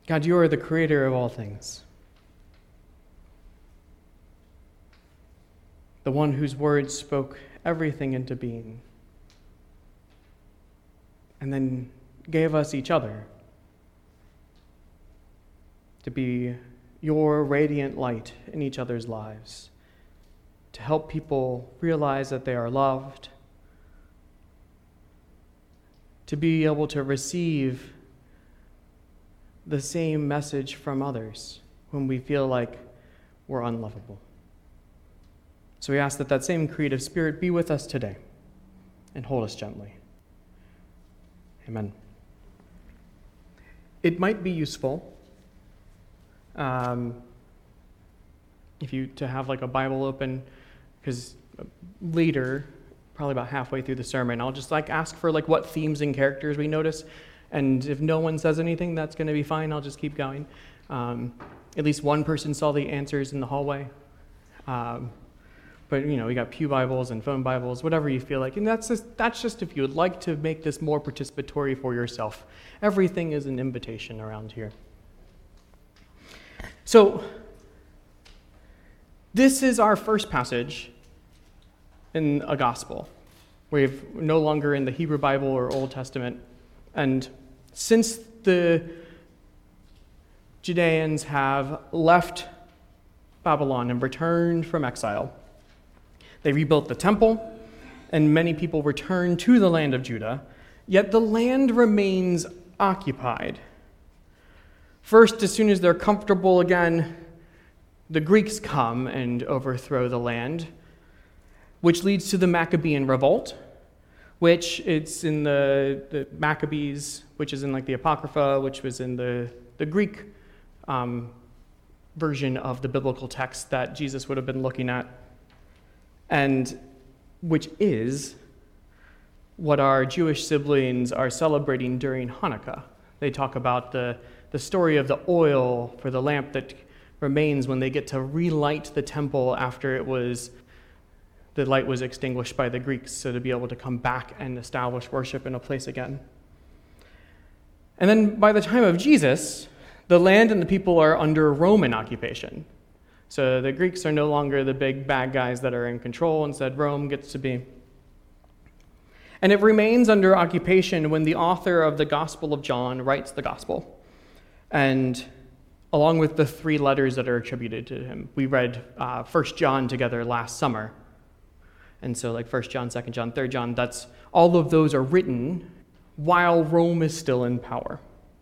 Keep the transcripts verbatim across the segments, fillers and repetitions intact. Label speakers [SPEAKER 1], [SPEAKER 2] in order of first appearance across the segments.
[SPEAKER 1] God, you are the creator of all things. The one whose words spoke everything into being, and then gave us each other to be your radiant light in each other's lives, to help people realize that they are loved, to be able to receive the same message from others when we feel like we're unlovable. So we ask that that same creative spirit be with us today and hold us gently. Amen. It might be useful um, if you to have like a Bible open, because later, probably about halfway through the sermon, I'll just like ask for like what themes and characters we notice, and if no one says anything, that's going to be fine. I'll just keep going. Um, at least one person saw the answers in the hallway. Um, But, you know, we got pew Bibles and phone Bibles, whatever you feel like. And that's just, that's just if you would like to make this more participatory for yourself. Everything is an invitation around here. So, this is our first passage in a gospel. We're no longer in the Hebrew Bible or Old Testament. And since the Judeans have left Babylon and returned from exile, they rebuilt the temple, and many people returned to the land of Judah, yet the land remains occupied. First, as soon as they're comfortable again, the Greeks come and overthrow the land, which leads to the Maccabean revolt, which it's in the, the Maccabees, which is in like the Apocrypha, which was in the, the Greek um, version of the biblical text that Jesus would have been looking at, and which is what our Jewish siblings are celebrating during Hanukkah. They talk about the, the story of the oil for the lamp that remains when they get to relight the temple after it was, the light was extinguished by the Greeks, so to be able to come back and establish worship in a place again. And then by the time of Jesus, the land and the people are under Roman occupation. So the Greeks are no longer the big bad guys that are in control. Instead, Rome gets to be. And it remains under occupation when the author of the Gospel of John writes the Gospel. And along with the three letters that are attributed to him. We read uh, First John together last summer. And so like First John, Second John, Third John, that's all of those are written while Rome is still in power.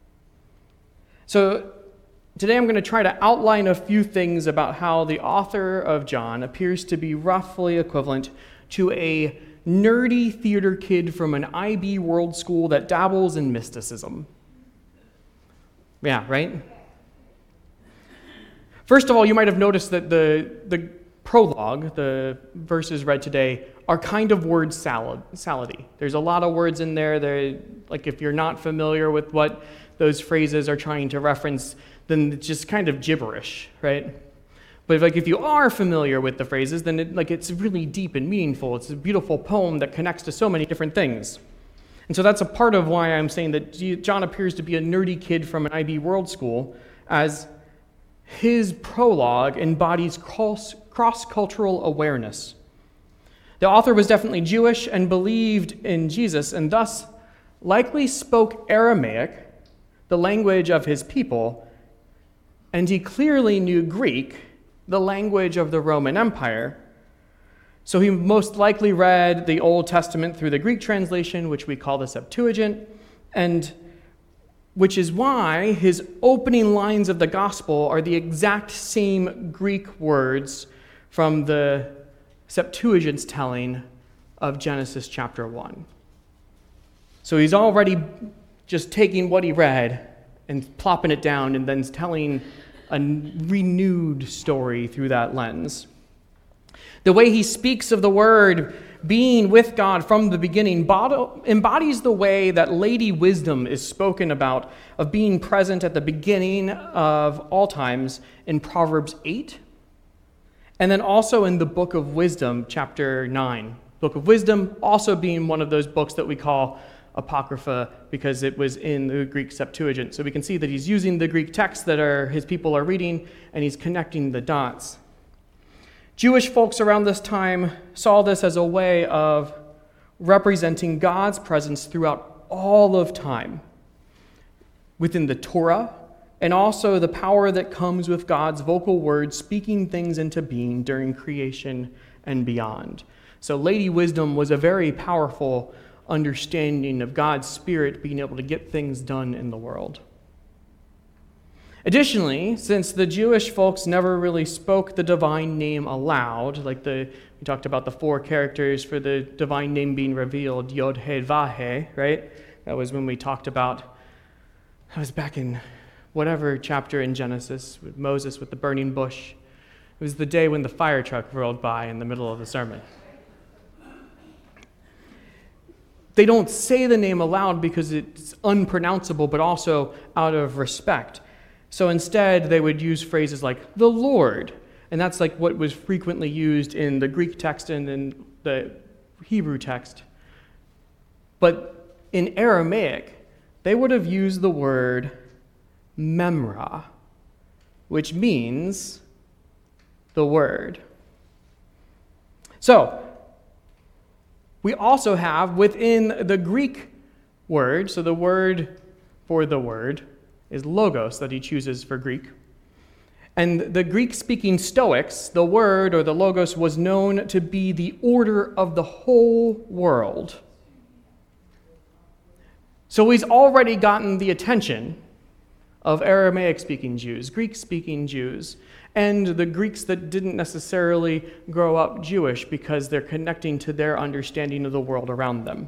[SPEAKER 1] So today I'm going to try to outline a few things about how the author of John appears to be roughly equivalent to a nerdy theater kid from an I B world school that dabbles in mysticism. Yeah, right? First of all, you might have noticed that the, the prologue, the verses read today, are kind of word salad, salady. There's a lot of words in there. They're, like if you're not familiar with what those phrases are trying to reference, then it's just kind of gibberish, right? But if, like if you are familiar with the phrases, then it, like it's really deep and meaningful. It's a beautiful poem that connects to so many different things. And so that's a part of why I'm saying that John appears to be a nerdy kid from an I B world school, as his prologue embodies cross, cross-cultural awareness. The author was definitely Jewish and believed in Jesus, and thus likely spoke Aramaic, the language of his people, and he clearly knew Greek, the language of the Roman Empire. So he most likely read the Old Testament through the Greek translation, which we call the Septuagint, and which is why his opening lines of the gospel are the exact same Greek words from the Septuagint's telling of Genesis chapter one. So he's already just taking what he read and plopping it down and then telling a renewed story through that lens. The way he speaks of the word being with God from the beginning embodies the way that Lady Wisdom is spoken about, of being present at the beginning of all times in Proverbs eight, and then also in the Book of Wisdom, chapter nine. Book of Wisdom also being one of those books that we call Apocrypha because it was in the Greek Septuagint. So we can see that he's using the Greek texts that are his people are reading, and he's connecting the dots. Jewish folks around this time saw this as a way of representing God's presence throughout all of time within the Torah, and also the power that comes with God's vocal word speaking things into being during creation and beyond. So Lady Wisdom was a very powerful understanding of God's Spirit being able to get things done in the world. Additionally, since the Jewish folks never really spoke the divine name aloud, like the we talked about the four characters for the divine name being revealed, Yod, He, Vah, He, right? That was when we talked about, that was back in whatever chapter in Genesis, with Moses with the burning bush. It was the day when the fire truck rolled by in the middle of the sermon. They don't say the name aloud because it's unpronounceable, but also out of respect. So instead, they would use phrases like the Lord, and that's like what was frequently used in the Greek text and in the Hebrew text. But in Aramaic, they would have used the word memra, which means the word. So, we also have within the Greek word, so the word for the word is logos that he chooses for Greek. And the Greek-speaking Stoics, the word or the logos was known to be the order of the whole world. So he's already gotten the attention of Aramaic-speaking Jews, Greek-speaking Jews, and the Greeks that didn't necessarily grow up Jewish because they're connecting to their understanding of the world around them.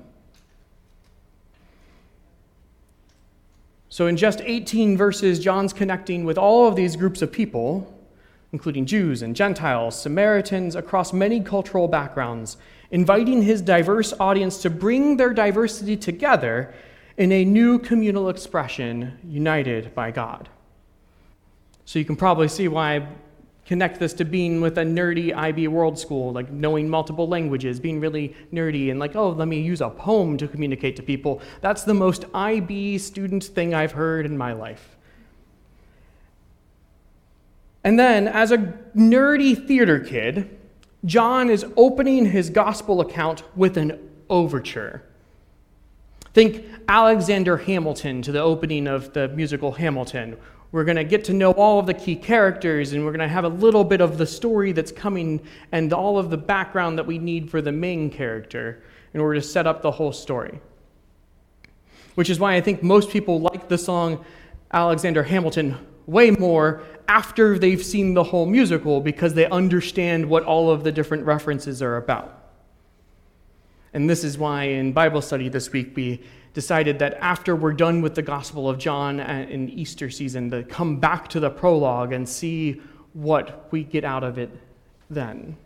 [SPEAKER 1] So in just eighteen verses, John's connecting with all of these groups of people, including Jews and Gentiles, Samaritans, across many cultural backgrounds, inviting his diverse audience to bring their diversity together in a new communal expression united by God. So you can probably see why I connect this to being with a nerdy I B World School, like knowing multiple languages, being really nerdy, and like, oh, let me use a poem to communicate to people. That's the most I B student thing I've heard in my life. And then, as a nerdy theater kid, John is opening his gospel account with an overture. Think Alexander Hamilton to the opening of the musical Hamilton. We're going to get to know all of the key characters, and we're going to have a little bit of the story that's coming and all of the background that we need for the main character in order to set up the whole story. Which is why I think most people like the song Alexander Hamilton way more after they've seen the whole musical because they understand what all of the different references are about. And this is why in Bible study this week we decided that after we're done with the Gospel of John in Easter season, to come back to the prologue and see what we get out of it then.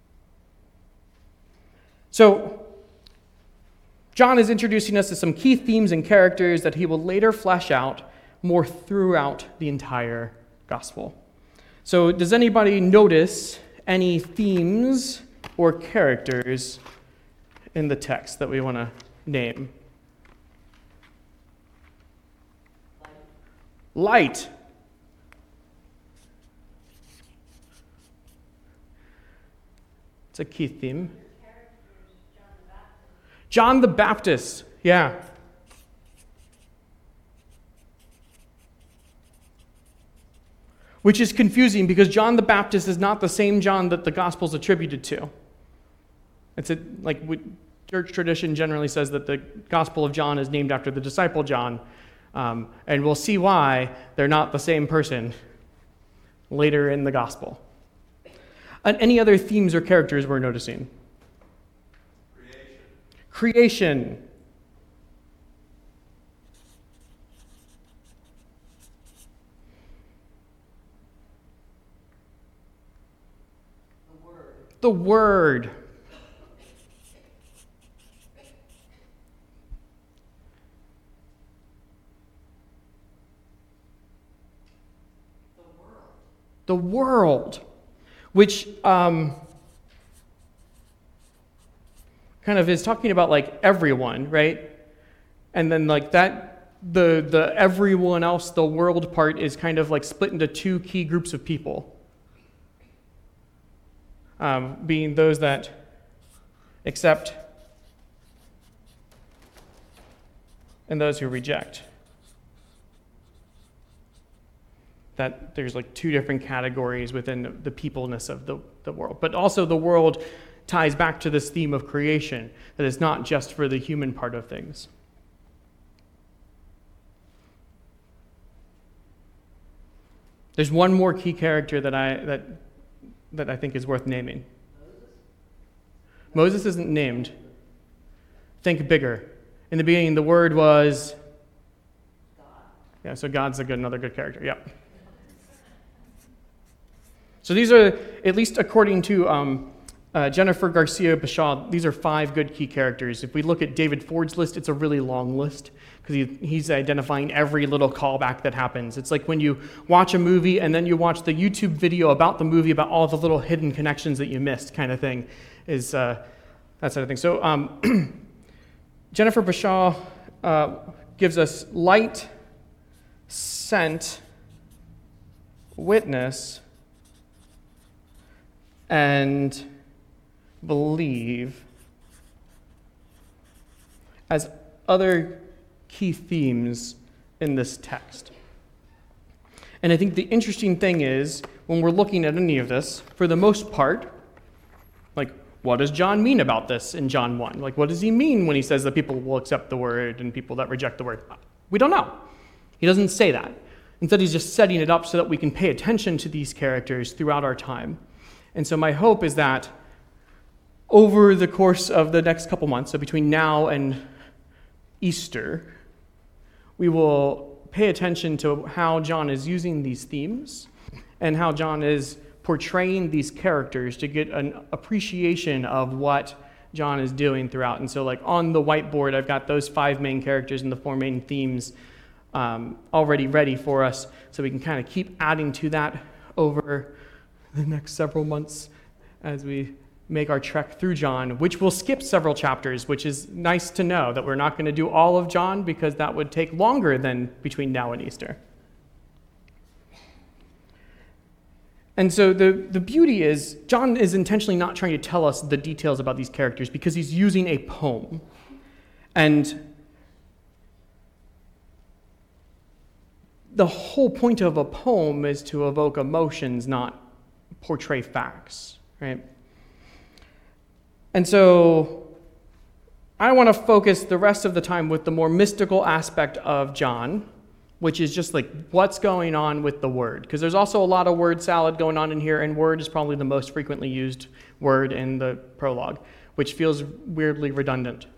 [SPEAKER 1] So, John is introducing us to some key themes and characters that he will later flesh out more throughout the entire Gospel. So, does anybody notice any themes or characters in the text that we want to name? Light. It's a key theme. John the Baptist, yeah. Which is confusing because John the Baptist is not the same John that the Gospel's attributed to. It's a, like we, church tradition generally says that the Gospel of John is named after the disciple John. Um, and we'll see why they're not the same person later in the gospel. And any other themes or characters we're noticing? Creation. Creation. The Word. The Word. The world, which um, kind of is talking about like everyone, right? And then like that, the the everyone else, the world part is kind of like split into two key groups of people. Um, being those that accept and those who reject. That there's like two different categories within the peopleness of the, the world. But also the world ties back to this theme of creation, that it's not just for the human part of things. There's one more key character that I that that I think is worth naming. Moses isn't named. Think bigger. In the beginning, the word was God. Yeah, so God's a good, another good character. Yeah. So these are, at least according to um, uh, Jennifer Garcia Bashaw, these are five good key characters. If we look at David Ford's list, it's a really long list because he, he's identifying every little callback that happens. It's like when you watch a movie and then you watch the YouTube video about the movie about all the little hidden connections that you missed, kind of thing, is uh, that sort of thing. So um, Jennifer Bashaw uh, gives us light, scent, witness, and believe as other key themes in this text. And I think the interesting thing is, when we're looking at any of this, for the most part, like, what does John mean about this in John one? Like, what does he mean when he says that people will accept the word and people that reject the word? We don't know. He doesn't say that. Instead, he's just setting it up so that we can pay attention to these characters throughout our time. And so my hope is that over the course of the next couple months, so between now and Easter, we will pay attention to how John is using these themes and how John is portraying these characters to get an appreciation of what John is doing throughout. And so like on the whiteboard, I've got those five main characters and the four main themes um, already ready for us, so we can kind of keep adding to that over the next several months as we make our trek through John, which will skip several chapters, which is nice to know that we're not going to do all of John because that would take longer than between now and Easter. And so the, the beauty is, John is intentionally not trying to tell us the details about these characters because he's using a poem. And the whole point of a poem is to evoke emotions, not portray facts, right? And so I want to focus the rest of the time with the more mystical aspect of John, which is just like what's going on with the word. Because there's also a lot of word salad going on in here, and word is probably the most frequently used word in the prologue, which feels weirdly redundant.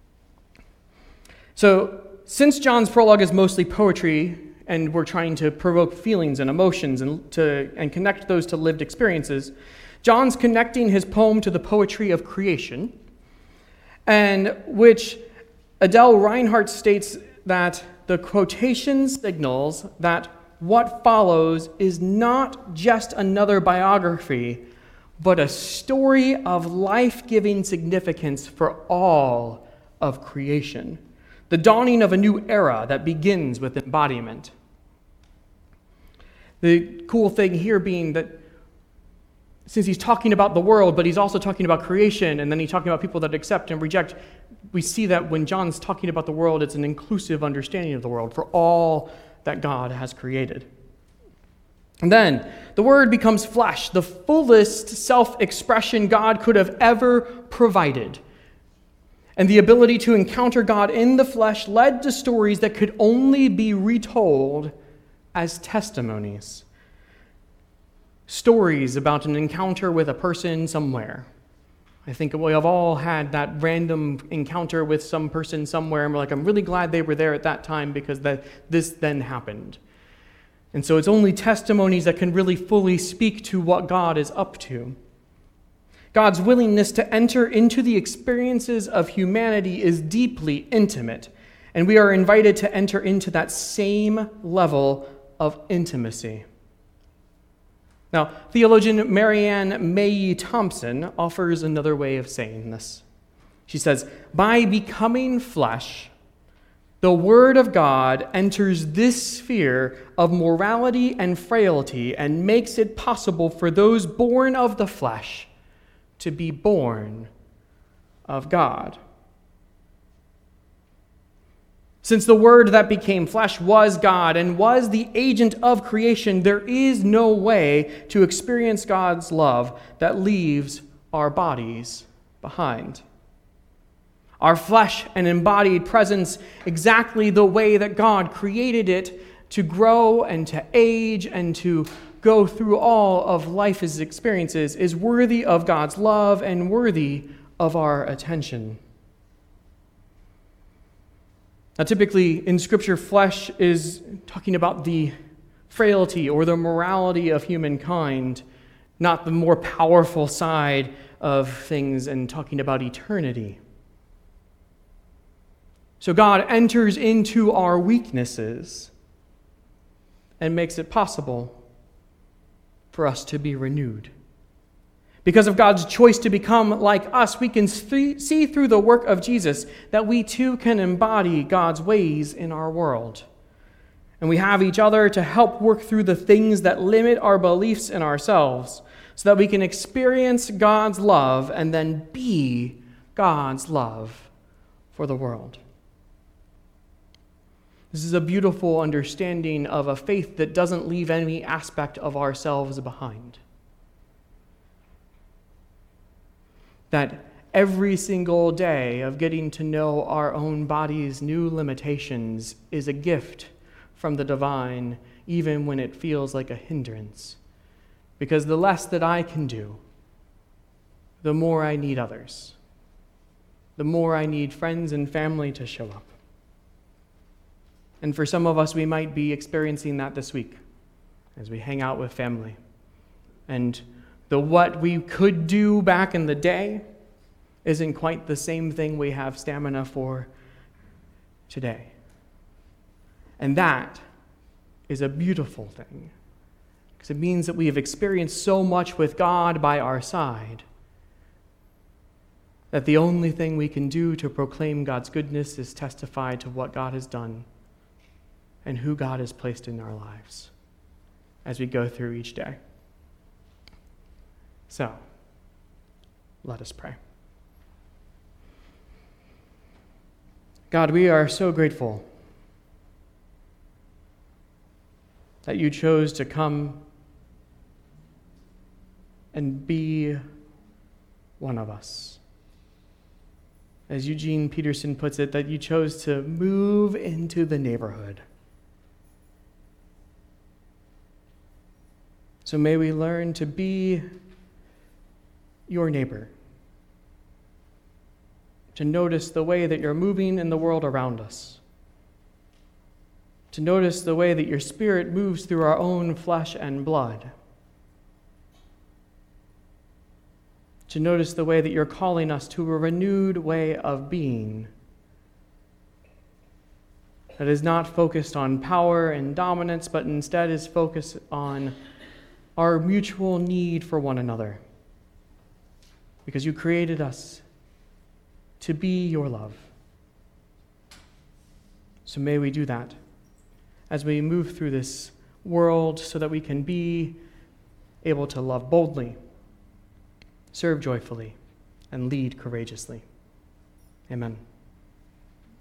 [SPEAKER 1] So since John's prologue is mostly poetry, and we're trying to provoke feelings and emotions and to and connect those to lived experiences, John's connecting his poem to the poetry of creation, and which Adele Reinhardt states that the quotation signals that what follows is not just another biography, but a story of life-giving significance for all of creation. The dawning of a new era that begins with embodiment. The cool thing here being that since he's talking about the world, but he's also talking about creation, and then he's talking about people that accept and reject, we see that when John's talking about the world, it's an inclusive understanding of the world for all that God has created. And then the word becomes flesh, the fullest self-expression God could have ever provided. And the ability to encounter God in the flesh led to stories that could only be retold as testimonies. Stories about an encounter with a person somewhere. I think we have all had that random encounter with some person somewhere, and we're like, I'm really glad they were there at that time because that this then happened. And so it's only testimonies that can really fully speak to what God is up to. God's willingness to enter into the experiences of humanity is deeply intimate, and we are invited to enter into that same level of intimacy. Now, theologian Marianne May Thompson offers another way of saying this. She says, by becoming flesh, the Word of God enters this sphere of morality and frailty and makes it possible for those born of the flesh to be born of God. Since the Word that became flesh was God and was the agent of creation, there is no way to experience God's love that leaves our bodies behind. Our flesh and embodied presence, exactly the way that God created it to grow and to age and to go through all of life's experiences, is worthy of God's love and worthy of our attention. Now, typically in Scripture, flesh is talking about the frailty or the morality of humankind, not the more powerful side of things and talking about eternity. So God enters into our weaknesses and makes it possible for us to be renewed. Because of God's choice to become like us, we can see through the work of Jesus that we too can embody God's ways in our world. And we have each other to help work through the things that limit our beliefs in ourselves so that we can experience God's love and then be God's love for the world. This is a beautiful understanding of a faith that doesn't leave any aspect of ourselves behind. That every single day of getting to know our own body's new limitations is a gift from the divine, even when it feels like a hindrance. Because the less that I can do, the more I need others. The more I need friends and family to show up. And for some of us, we might be experiencing that this week as we hang out with family. And the what we could do back in the day isn't quite the same thing we have stamina for today. And that is a beautiful thing, because it means that we have experienced so much with God by our side that the only thing we can do to proclaim God's goodness is testify to what God has done and who God has placed in our lives as we go through each day. So, let us pray. God, we are so grateful that you chose to come and be one of us. As Eugene Peterson puts it, that you chose to move into the neighborhood. So may we learn to be your neighbor, to notice the way that you're moving in the world around us, to notice the way that your Spirit moves through our own flesh and blood, to notice the way that you're calling us to a renewed way of being that is not focused on power and dominance, but instead is focused on our mutual need for one another. Because you created us to be your love. So may we do that as we move through this world so that we can be able to love boldly, serve joyfully, and lead courageously. Amen.